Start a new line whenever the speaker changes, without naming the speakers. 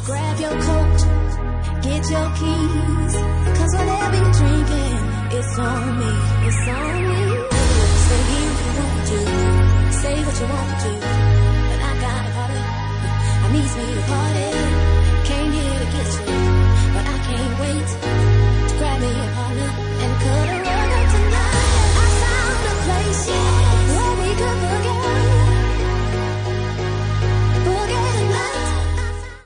Grab your coat, get your keys, 'cause whatever you're drinking, it's on me, it's on